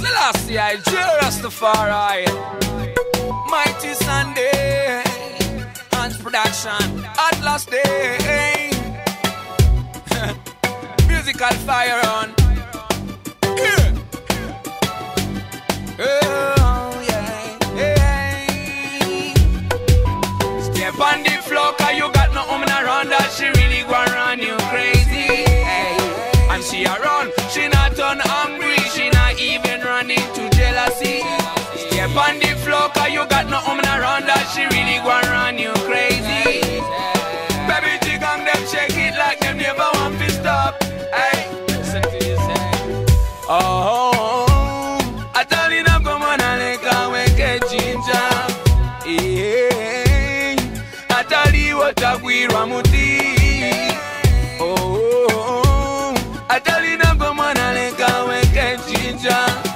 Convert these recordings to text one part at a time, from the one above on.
Selassie, I Rastafari. Mighty Sunday. Hans Production. Atlas Day. Musical fire on. Yeah. Oh, yeah. Hey. Step on the floor, cause you got no woman around that she really gonna run you crazy. Hey. And she around, she not turn hungry, she not even running to jealousy. Step on the floor, cause you got no woman around that she really gonna run you crazy. Baby, jig on them, shake it like them never want to stop. Hey. Listen to yourself. Oh, I tell you now, come on, I like how we get ginger. Yeah, I tell you what we ramuti. Oh, I tell you now, come on, I like how we get ginger.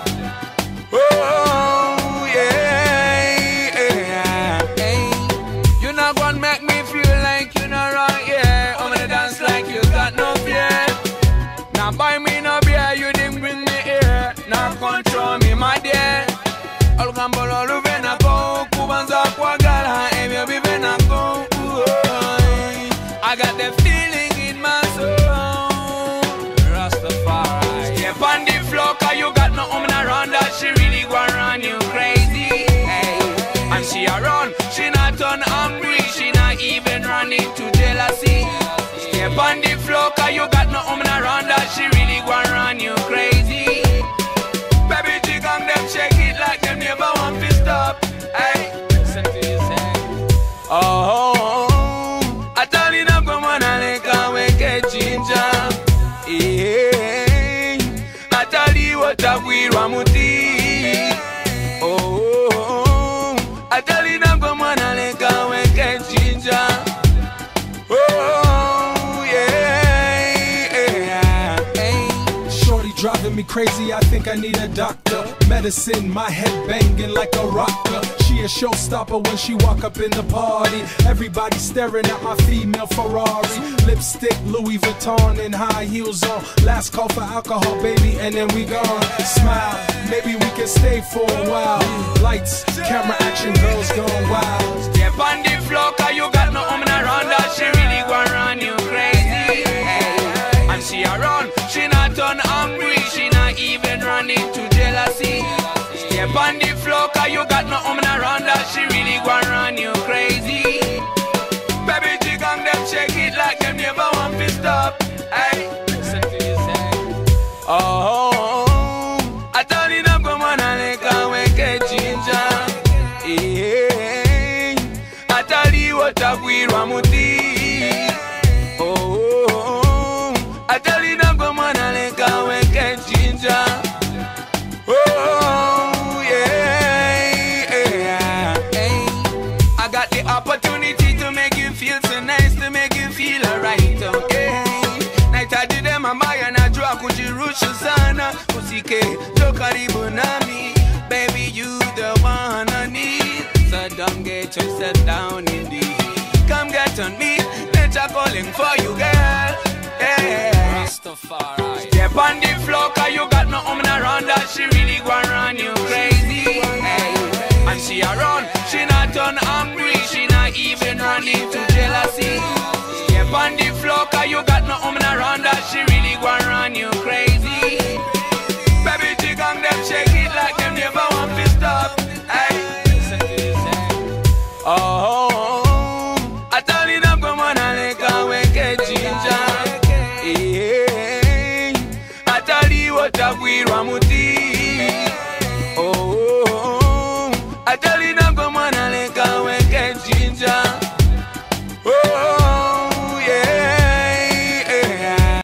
Oh, yeah, yeah. You not gonna make me feel like you're not right, yeah. I'm gonna dance like you got no fear. Now buy me no beer, you didn't bring me here. Now control me, my dear. All gambolo luvena go, kubanza kwa gala, emi bivena go. I got the feeling in my soul. Rastafari. Step on the floor, cause you got no woman around that she really gonna run you crazy. Hey. And she around, she not turn hungry, she not even running to jealousy. Step on the floor, cause you got no woman around that she really gonna run you crazy. Baby, jig on them, shake it like them never want to stop. Hey, listen to yourself. Oh, I tell you now, come on, I like how we get ginger. Yeah, I tell you what we ramuti. Oh, I tell you now, come on, I like how we get ginger. Oh, yeah. Shorty driving me crazy, I think I need a doctor. Medicine, my head banging like a rocker. She a showstopper when she walk up in the party. Everybody staring at my female Ferrari. Lipstick, Louis Vuitton, and high heels on. Last call for alcohol, baby, and then we gone. Smile, maybe we can stay for a while. Lights, camera, action, girls gone wild. Step on the floor, cause you got no woman around that she really gonna run you crazy. Hey. And she around, she not turn hungry, she not even running to jealousy. Step on the floor, cause you got no woman around that she really gonna run you crazy. Baby, jig on them, shake it like them never want to stop. Hey, listen to yourself. Oh, I tell you now, come on, I like how we get ginger. Yeah, I tell you what we ramuti. Oh, I tell you now, come on, I like how we get ginger. Oh, yeah. I got the opportunity to make you feel so nice, to make you feel alright, okay? Night I did them a maya na jua kujirusha sana. Usike, jo karibu nami. Baby, you the one I need. So don't get yourself down in the heat. Come get on me, nature calling for you, girl. Yeah. Rastafari. Step on the floor, cause you got no woman around that she really gonna run you crazy. Hey. And she around, she not turn hungry, she not even running to jealousy. Step on the floor, cause you got no woman around that she really gonna run you crazy. Baby, jig on them, shake it like them never want to stop. Hey, listen to yourself. Oh, I tell you now, come on, I like how we get ginger. Yeah, I tell you what we ramuti. Oh, I tell you now.